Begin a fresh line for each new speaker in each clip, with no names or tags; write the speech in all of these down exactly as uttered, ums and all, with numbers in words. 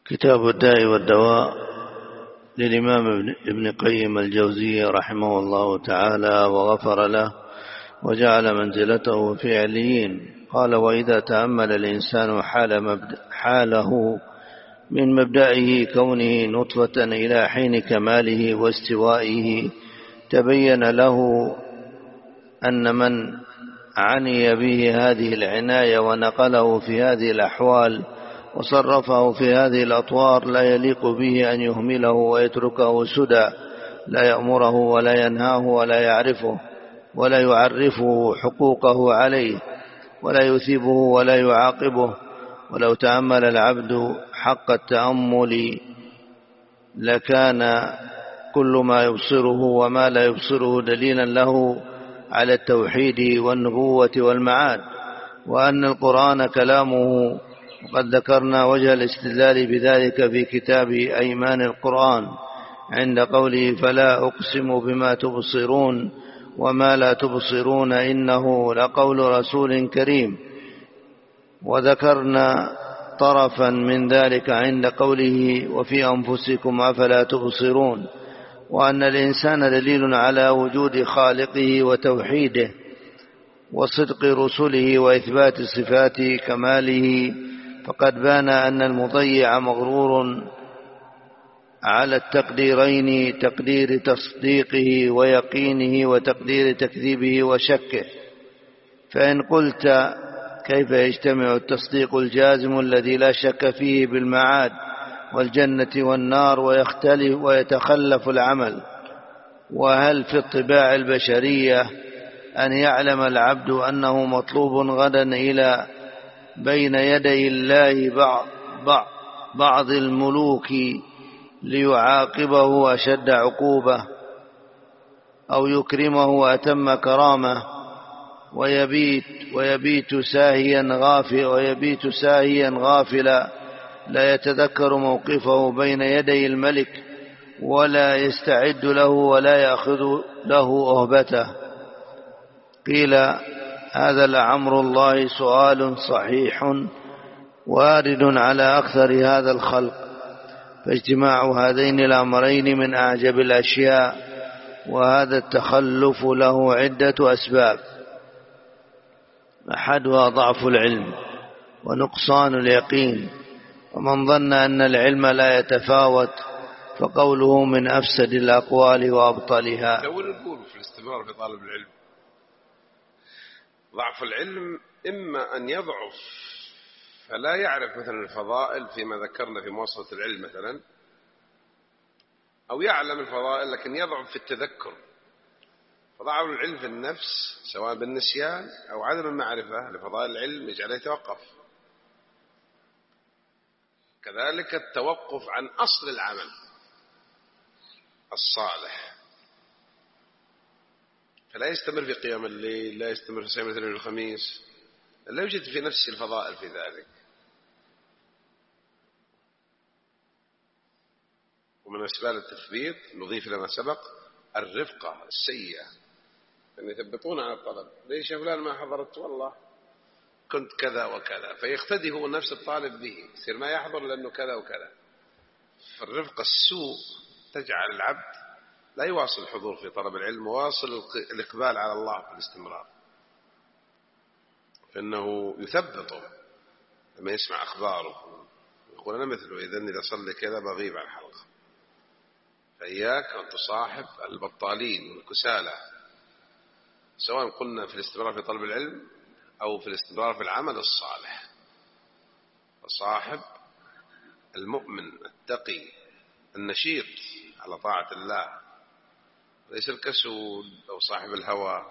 كتاب الداء والدواء للإمام ابن قيم الجوزية رحمه الله تعالى وغفر له وجعل منزلته في عليين. قال: وإذا تأمل الإنسان حال مبدأ حاله من مبدئه كونه نطفة إلى حين كماله واستوائه، تبين له أن من عني به هذه العناية ونقله في هذه الأحوال وصرفه في هذه الأطوار لا يليق به أن يهمله ويتركه سدى، لا يأمره ولا ينهاه ولا يعرفه ولا يعرفه حقوقه عليه ولا يثيبه ولا يعاقبه. ولو تأمل العبد حق التأمل لكان كل ما يبصره وما لا يبصره دليلا له على التوحيد والنبوة والمعاد، وأن القرآن كلامه. وقد ذكرنا وجه الاستدلال بذلك في كتاب أيمان القرآن عند قوله: فلا أقسم بما تبصرون وما لا تبصرون إنه لقول رسول كريم. وذكرنا طرفا من ذلك عند قوله: وفي أنفسكم أفلا تبصرون، وأن الإنسان دليل على وجود خالقه وتوحيده وصدق رسله وإثبات صفات كماله. فقد بان أن المضيع مغرور على التقديرين: تقدير تصديقه ويقينه وتقدير تكذيبه وشكه. فإن قلت: كيف يجتمع التصديق الجازم الذي لا شك فيه بالمعاد والجنة والنار ويختلف ويتخلف العمل؟ وهل في الطباع البشرية أن يعلم العبد أنه مطلوب غدا إلى بين يدي الله بعض, بعض, بعض الملوك ليعاقبه أشد عقوبة أو يكرمه أتم كرامة، ويبيت, ويبيت ساهيا غافلا ويبيت ساهيا غافلا لا يتذكر موقفه بين يدي الملك ولا يستعد له ولا يأخذ له أهبته؟ قيل: هذا لعمر الله سؤال صحيح وارد على أكثر هذا الخلق، فاجتماع هذين الأمرين من أعجب الأشياء، وهذا التخلف له عدة أسباب: أحدها ضعف العلم ونقصان اليقين، ومن ظن أن العلم لا يتفاوت فقوله من أفسد الأقوال وأبطلها.
لو نقول في الاستمرار في طالب العلم، ضعف العلم إما أن يضعف فلا يعرف مثلا الفضائل فيما ذكرنا في مواصلة العلم مثلا، أو يعلم الفضائل لكن يضعف في التذكر. فضعف العلم في النفس سواء بالنسيان أو عدم المعرفة لفضائل العلم يجعله يتوقف. كذلك التوقف عن أصل العمل الصالح، فلا يستمر في قيام الليل، لا يستمر في صيام الاثنين والخميس، لا يوجد في نفسه الفضائل في ذلك. ومن أسباب التثبيت نضيف لما سبق الرفقة السيئة، أن يثبطون على الطلب. ليش يا فلان ما حضرت؟ والله كنت كذا وكذا، فيقتدي هو نفس الطالب به، يصير ما يحضر لأنه كذا وكذا. فالرفقة السوء تجعل العبد لا يواصل الحضور في طلب العلم، وواصل الإقبال على الله بالاستمرار، فإنه يثبطه لما يسمع أخباره يقول: أنا مثله، إذن إذا صلي كذا بغيب عن الحلقة. فإياك أن تصاحب البطالين والكسالى، سواء قلنا في الاستمرار في طلب العلم أو في الاستمرار في العمل الصالح. فصاحب المؤمن التقي النشيط على طاعة الله، ليس الكسول أو صاحب الهوى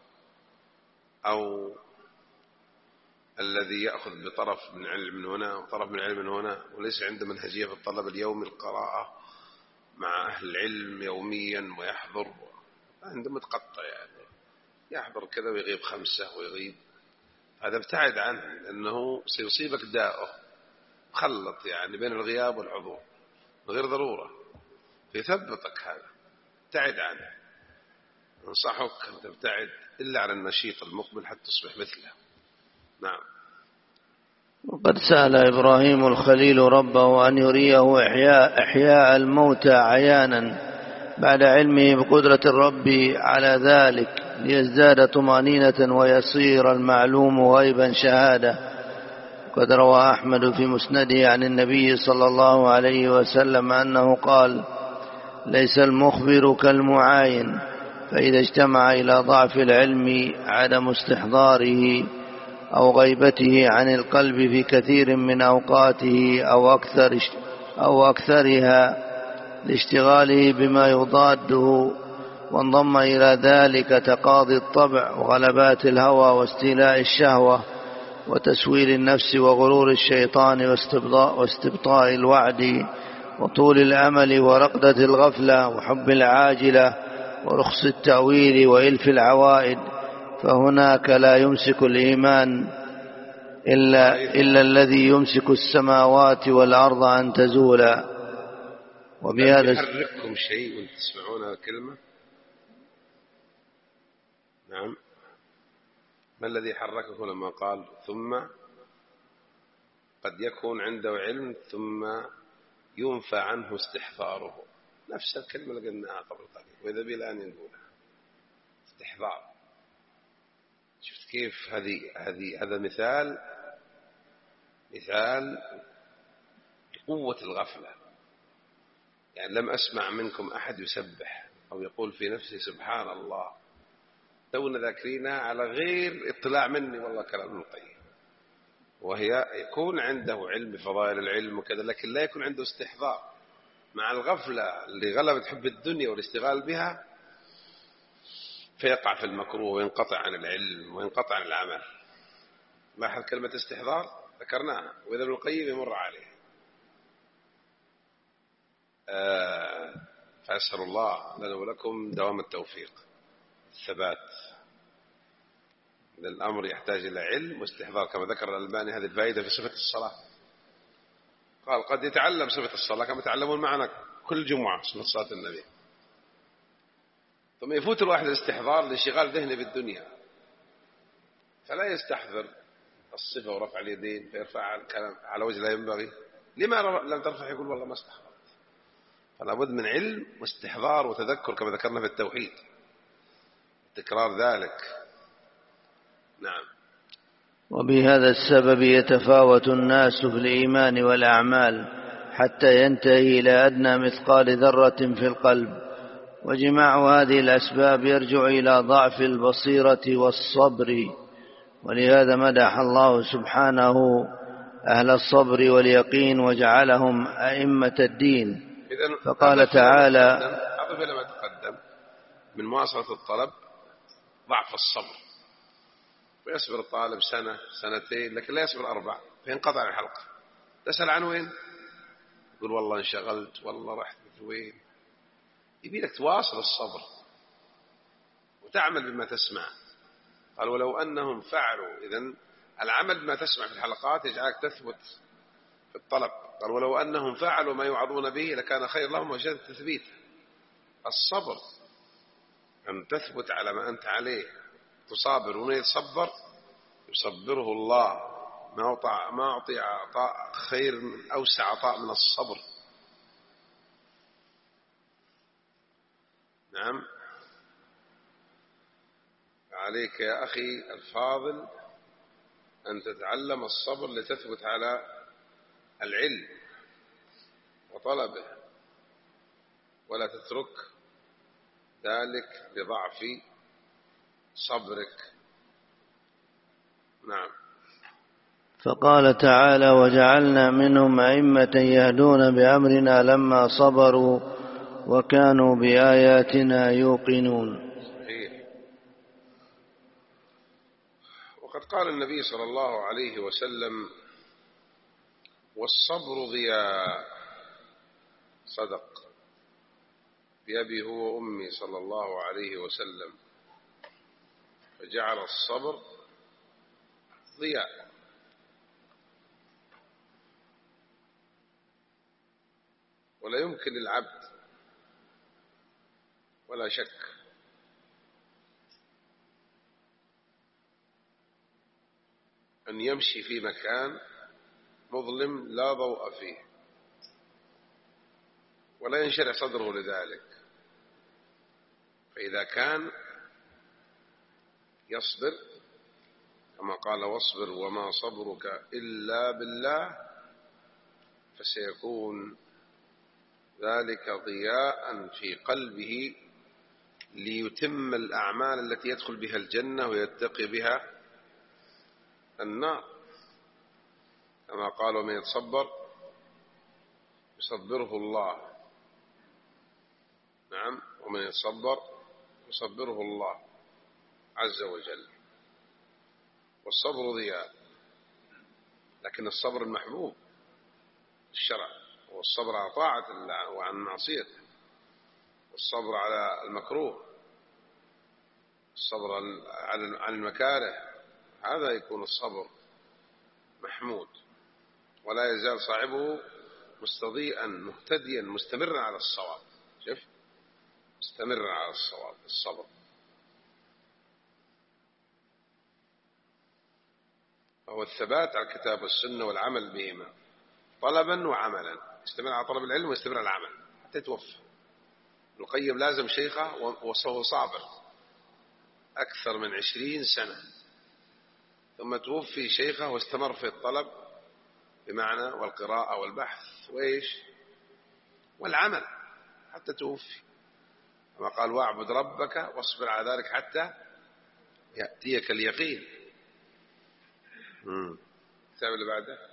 أو الذي يأخذ بطرف من علم من هنا وطرف من علم من هنا، وليس عنده منهجية في الطلب اليومي القراءة مع أهل العلم يوميا ويحضر، عنده متقطع، يعني يحضر كذا ويغيب خمسة ويغيب. هذا ابتعد عنه لأنه سيصيبك داءه، خلط يعني بين الغياب والحضور غير ضرورة، فيثبتك. هذا ابتعد عنه. أنصحك أن تبتعد إلا على النشيط المقبل حتى تصبح مثله. نعم.
وقد سأل إبراهيم الخليل ربه أن يريه إحياء, إحياء الموتى عيانا بعد علمه بقدرة الرب على ذلك ليزداد طمأنينة ويصير المعلوم غيبا شهادة. قد روى أحمد في مسنده عن النبي صلى الله عليه وسلم أنه قال: ليس المخبر كالمعاين، فإذا اجتمع إلى ضعف العلم عدم استحضاره أو غيبته عن القلب في كثير من أوقاته أو أكثر أو أكثرها لاشتغاله بما يضاده، وانضم إلى ذلك تقاضي الطبع وغلبات الهوى واستيلاء الشهوة وتسويل النفس وغرور الشيطان واستبطاء الوعد وطول الأمل ورقدة الغفلة وحب العاجلة ورخص التأويل وإلف العوائد، فهناك لا يمسك الإيمان إلا, إلا الذي يمسك السماوات والأرض أن تزولا.
وبهذا يحرككم شيء وانت تسمعون الكلمة؟ نعم. ما الذي حرككم لما قال ثم قد يكون عنده علم ثم ينفى عنه استحضاره؟ نفس الكلمة اللي قلناها قبل قليل، وإذا بي الآن نقولها استحضار. شفت كيف هذه هذه هذا مثال مثال لقوة الغفلة. يعني لم أسمع منكم أحد يسبح أو يقول في نفسه سبحان الله، تونا ذاكرينها على غير اطلاع مني والله كلام ابن القيم، وهي يكون عنده علم بفضائل العلم وكذا، لكن لا يكون عنده استحضار. مع الغفلة اللي غلبت حب الدنيا والاشتغال بها فيقع في المكروه وينقطع عن العلم وينقطع عن العمل. لاحظ كلمة استحضار ذكرناها، وإذا ابن القيم يمر عليه. آه فأسأل الله لنا ولكم دوام التوفيق الثبات. الأمر يحتاج إلى علم واستحضار، كما ذكر الألباني هذه الفائدة في صفة الصلاة. قال قد يتعلم صفة الصلاة كما يتعلمون معنا كل جمعة صفة صلاة النبي، ثم يفوت الواحد الاستحضار لانشغال ذهنه بالدنيا، فلا يستحضر الصفة ورفع اليدين فيرفع الكلام على وجه لا ينبغي. لما لم ترفع؟ يقول والله ما استحضرت. فلا بد من علم واستحضار وتذكر كما ذكرنا في التوحيد، تكرار ذلك. نعم.
وبهذا السبب يتفاوت الناس في الإيمان والأعمال حتى ينتهي إلى أدنى مثقال ذرة في القلب، وجماع هذه الأسباب يرجع إلى ضعف البصيرة والصبر. ولهذا مدح الله سبحانه أهل الصبر واليقين وجعلهم أئمة الدين، فقال تعالى:
أضف إلى ما تقدم من مواصلة الطلب ضعف الصبر، ويصبر الطالب سنة سنتين لكن لا يصبر أربع فينقطع الحلقة. تسأل عن وين؟ يقول والله انشغلت، والله رحت وين. يبي لك تواصل الصبر وتعمل بما تسمع. قال ولو أنهم فعلوا، إذن العمل بما تسمع في الحلقات يجعلك تثبت في الطلب. قال ولو أنهم فعلوا ما يوعظون به لكان خير لهم وشد التثبيت. الصبر أن تثبت على ما أنت عليه، تصابر، ومن يتصبر يصبره الله. ما أعطى ما أعطي عطاء خير من أوسع عطاء من الصبر. نعم. عليك يا أخي الفاضل أن تتعلم الصبر لتثبت على العلم وطلبه، ولا تترك ذلك لضعف صبرك. نعم.
فقال تعالى: وجعلنا منهم أئمة يهدون بأمرنا لما صبروا وكانوا بآياتنا يوقنون.
وقد قال النبي صلى الله عليه وسلم: والصبر ضياء. صدق بأبي هو وأمي صلى الله عليه وسلم، فجعل الصبر ضياء. ولا يمكن للعبد ولا شك أن يمشي في مكان مظلم لا ضوء فيه ولا ينشرح صدره لذلك. فإذا كان يصبر كما قال واصبر وما صبرك إلا بالله فسيكون ذلك ضياء في قلبه ليتم الأعمال التي يدخل بها الجنة ويتقي بها النار، كما قال ومن يتصبر يصبره الله. نعم، ومن يتصبر يصبره الله عز وجل. والصبر ضياء، لكن الصبر المحبوب الشرع هو الصبر على طاعة الله وعن معصيته، والصبر على المكروه، الصبر عن المكاره، هذا يكون الصبر محمود، ولا يزال صاحبه مستضيئا مهتديا مستمرا على الصواب. شوف، مستمر على الصواب. الصبر هو الثبات على الكتاب والسنة والعمل بهما طلبا وعملا، يستمر على طلب العلم ويستمر على العمل حتى يتوفى. ابن القيم لازم شيخه وهو صابر أكثر من عشرين سنة، ثم توفي شيخه واستمر في الطلب بمعنى والقراءة والبحث وإيش والعمل حتى توفي، كما قال واعبد ربك واصبر على ذلك حتى يأتيك اليقين. الكتاب اللي بعده